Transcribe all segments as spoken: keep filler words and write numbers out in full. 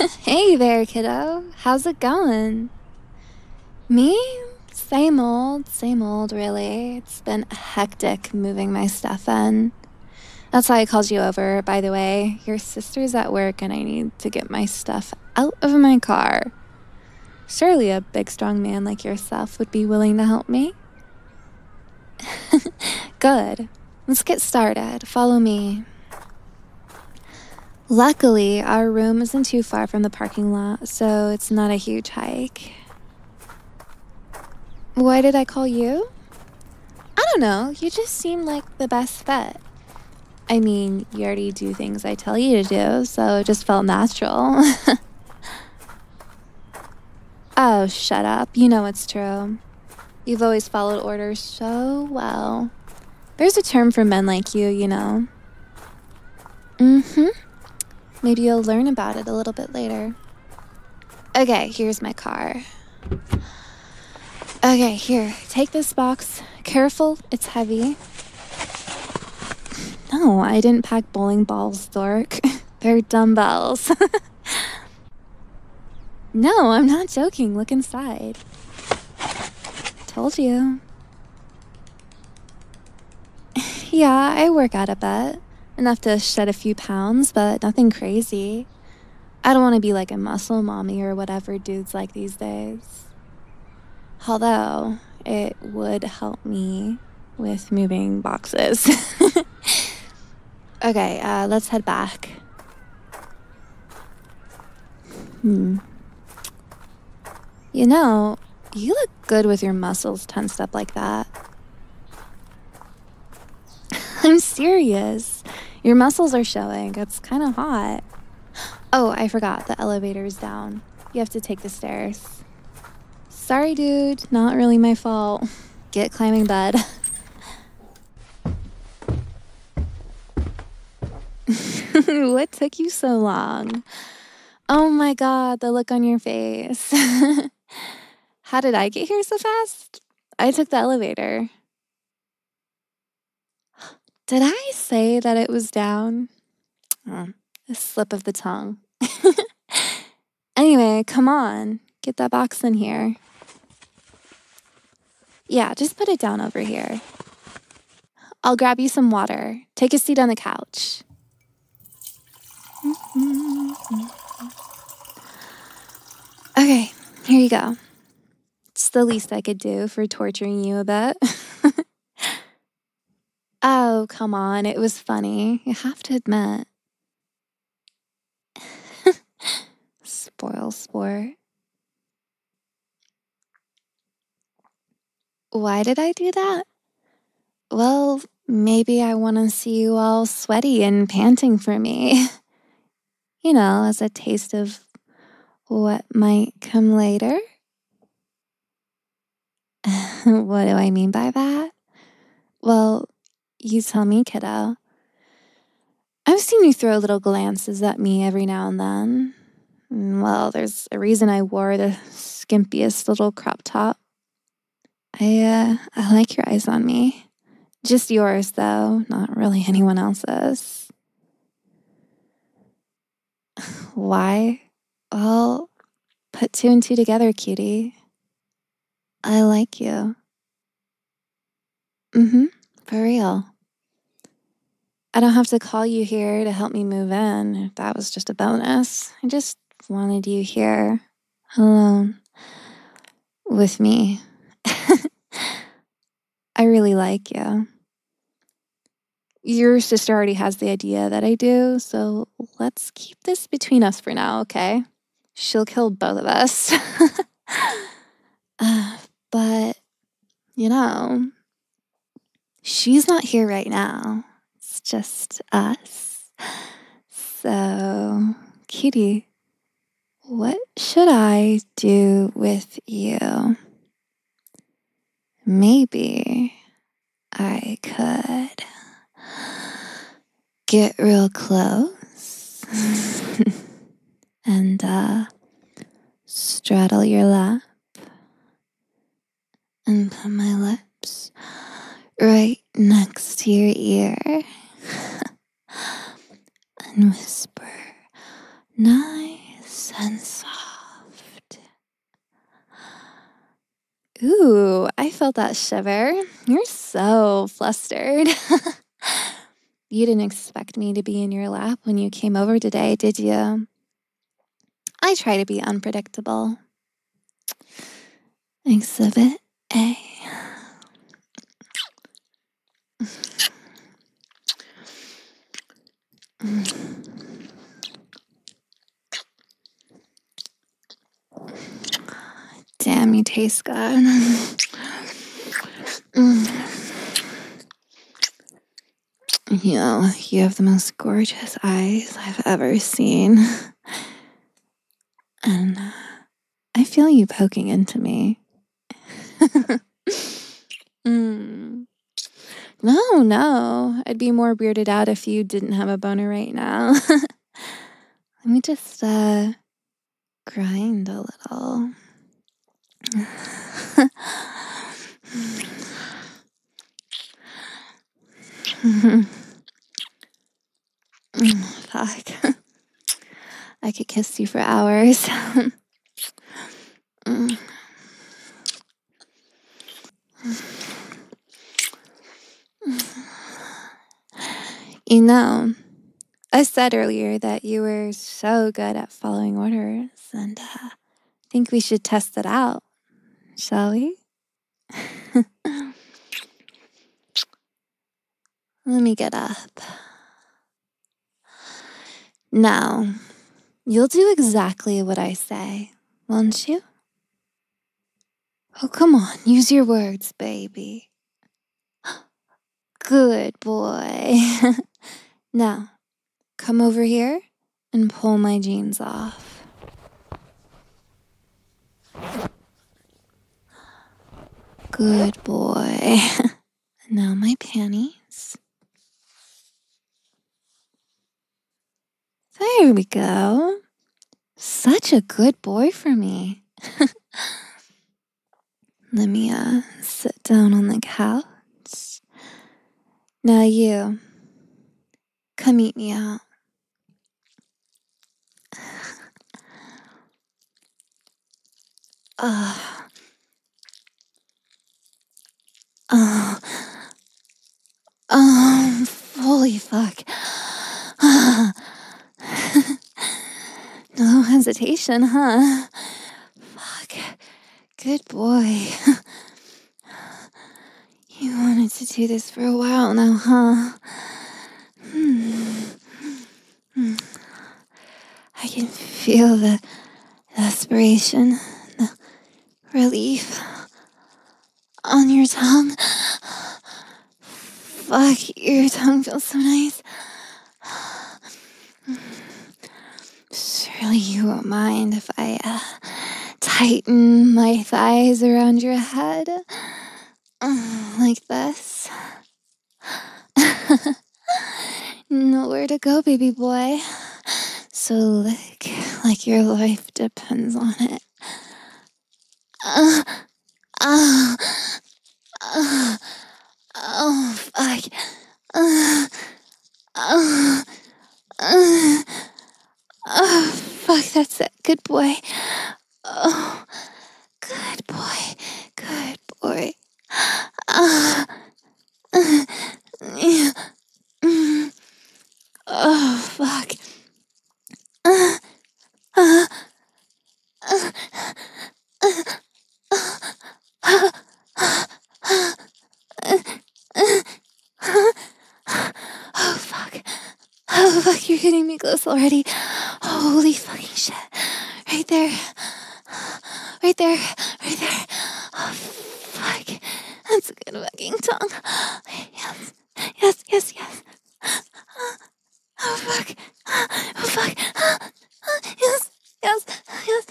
Hey there, kiddo. How's it going? Me? Same old, same old, really. It's been hectic moving my stuff in. That's why I called you over, by the way. Your sister's at work and I need to get my stuff out of my car. Surely a big, strong man like yourself would be willing to help me. Good. Let's get started. Follow me. Luckily, our room isn't too far from the parking lot, so it's not a huge hike. Why did I call you? I don't know. You just seem like the best fit. I mean, you already do things I tell you to do, so it just felt natural. Oh, shut up. You know it's true. You've always followed orders so well. There's a term for men like you, you know. Mm-hmm. Maybe you'll learn about it a little bit later. Okay, here's my car. Okay, here, take this box. Careful, it's heavy. No, I didn't pack bowling balls, dork. They're dumbbells. No, I'm not joking. Look inside. Told you. Yeah, I work out a bit. Enough to shed a few pounds, but nothing crazy. I don't want to be like a muscle mommy or whatever dudes like these days. Although, it would help me with moving boxes. Okay, uh, let's head back. Hmm. You know, you look good with your muscles tensed up like that. I'm serious. Your muscles are showing. It's kind of hot. Oh, I forgot. The elevator's down. You have to take the stairs. Sorry, dude. Not really my fault. Get climbing, bud. What took you so long? Oh my god, the look on your face. How did I get here so fast? I took the elevator. Did I say that it was down? Oh, a slip of the tongue. Anyway, come on. Get that box in here. Yeah, just put it down over here. I'll grab you some water. Take a seat on the couch. Okay, here you go. It's the least I could do for torturing you a bit. Oh, come on. It was funny. You have to admit. Spoil sport. Why did I do that? Well, maybe I want to see you all sweaty and panting for me. You know, as a taste of what might come later. What do I mean by that? Well, you tell me, kiddo. I've seen you throw little glances at me every now and then. Well, there's a reason I wore the skimpiest little crop top. I, uh, I like your eyes on me. Just yours, though, not really anyone else's. Why? Well, put two and two together, cutie. I like you. Mm-hmm, for real. I don't have to call you here to help me move in. That was just a bonus. I just wanted you here, alone, with me. I really like you. Your sister already has the idea that I do, so let's keep this between us for now, okay? She'll kill both of us. uh, but, you know, she's not here right now. It's just us. So, Kitty, what should I do with you? Maybe I could get real close and uh, straddle your lap and put my lips right next to your ear and whisper nice and soft. Ooh, I felt that shiver. You're so flustered. You didn't expect me to be in your lap when you came over today, did you? I try to be unpredictable. Exhibit A. Damn, you taste good. You know, you have the most gorgeous eyes I've ever seen. And uh, I feel you poking into me. mm. No, no. I'd be more weirded out if you didn't have a boner right now. Let me just uh, grind a little. Fuck. I could kiss you for hours. You know, I said earlier that you were so good at following orders, and uh, I think we should test it out, shall we? Let me get up. Now, you'll do exactly what I say, won't you? Oh, come on, use your words, baby. Good boy. Now, come over here and pull my jeans off. Good boy. Now my panties. There we go. Such a good boy for me. Let me uh, sit down on the couch. Now you, come eat me out. Oh. Oh. Oh, holy fuck. No hesitation, huh? Fuck. Good boy. You wanted to do this for a while now, huh? Hmm. Hmm. I can feel the aspiration, the relief on your tongue. Fuck, your tongue feels so nice. Surely you won't mind if I uh, tighten my thighs around your head. Uh, like this. Nowhere to go, baby boy. So lick like your life depends on it. Uh, uh, uh, oh, fuck. Uh, uh, uh, oh, fuck, that's it. Good boy. Oh, good boy. Good boy. Uh, uh, mm, oh, fuck. Uh, uh, uh, uh, uh, Oh, fuck. Oh, fuck, you're getting me close already. Holy fucking shit. Right there. Right there. Right there. Oh, fuck. That's a good fucking tongue. Yes. Yes, yes, yes. Oh, fuck. Oh, fuck. Yes, yes, yes.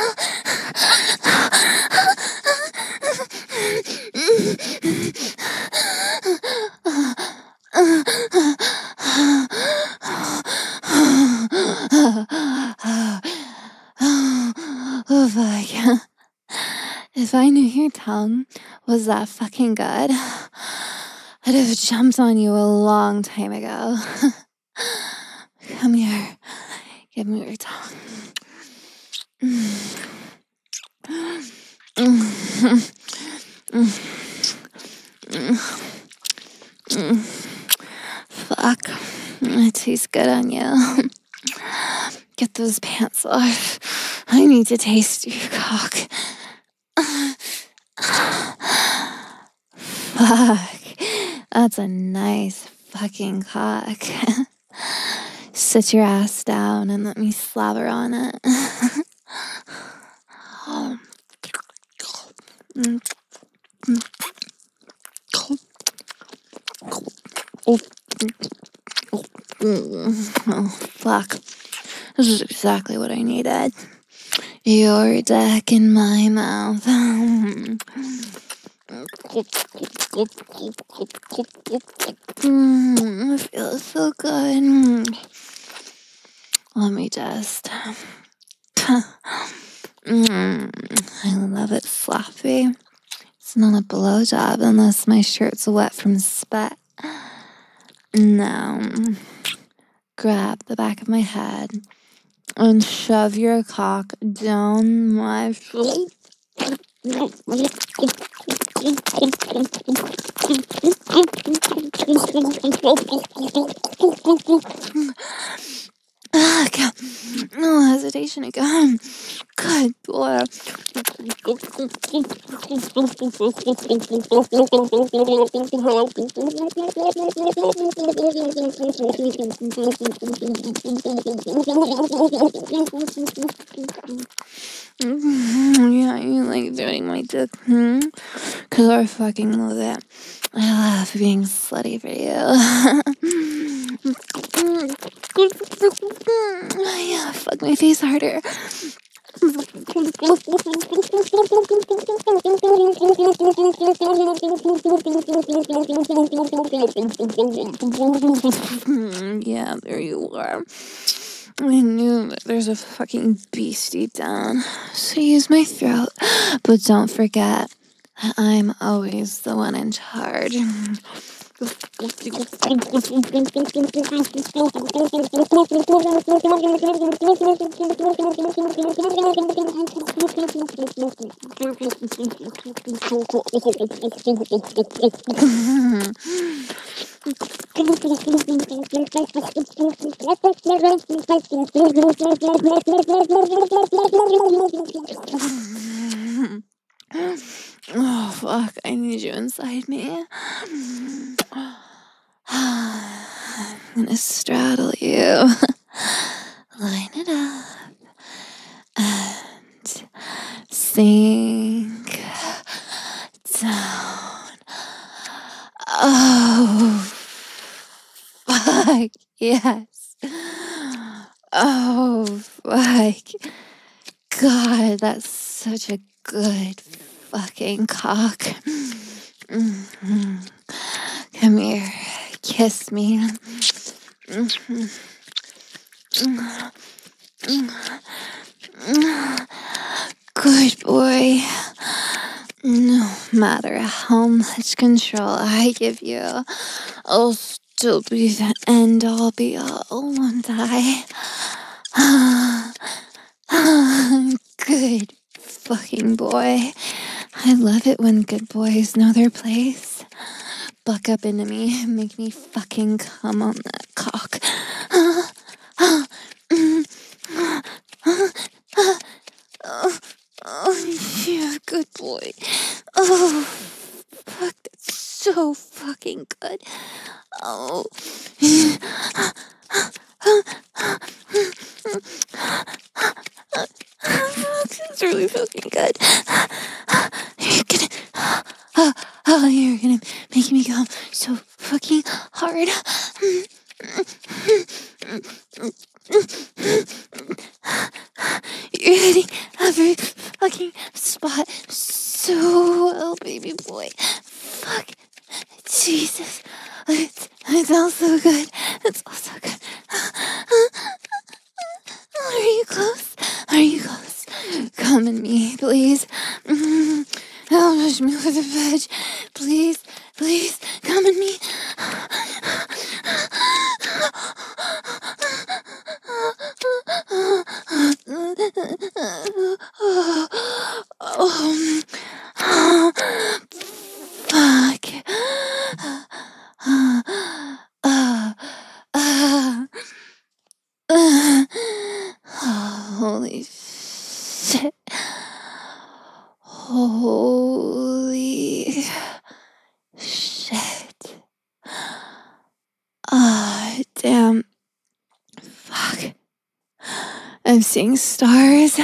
Oh, fuck. If I knew your tongue was that fucking good, I'd have jumped on you a long time ago. Come here. Give me your tongue. Fuck. It tastes good on you. Get those pants off. I need to taste your cock. Fuck. That's a nice fucking cock. Sit your ass down and let me slobber on it. Oh, fuck. This is exactly what I needed. Your dick in my mouth. Mm, it feels so good. Let me just. mm, I love it sloppy. It's not a blowjob unless my shirt's wet from sweat. Now, grab the back of my head and shove your cock down my throat. No hesitation again. Good boy. Yeah, you like doing my dick, hmm? Cause I fucking love it. I love being slutty for you. Yeah, fuck my face harder. Yeah, there you are. I knew that there's a fucking beast deep down. So use my throat, but don't forget that I'm always the one in charge. Oh, fuck. I need you inside me. I'm gonna straddle you. Line it up. And sink down. Oh, fuck. Yes. Oh, fuck. God, that's such a good fucking cock. Mm-hmm. Come here. Kiss me. Mm-hmm. Good boy. No matter how much control I give you, I'll still be the end all be all, won't I? Good fucking boy. I love it when good boys know their place. Buck up into me and make me fucking come on that cock. Oh, oh, yeah, good boy. Oh, fuck, that's so fucking good. Oh. It's really fucking good. You're gonna, oh, oh, you're gonna make me go so fucking hard. You're hitting every fucking spot so well, baby boy. Fuck. Jesus. It, it smells so good. It's all so good. Are you close? Are you close? Come in me, please. Mm-hmm. Don't push me over the edge. Please, please, come in me. I'm seeing stars.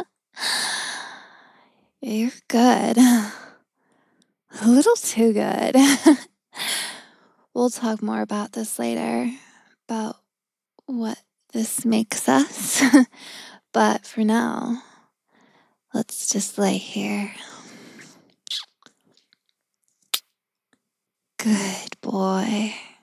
You're good. A little too good. We'll talk more about this later, about what this makes us. But for now, let's just lay here. Good boy.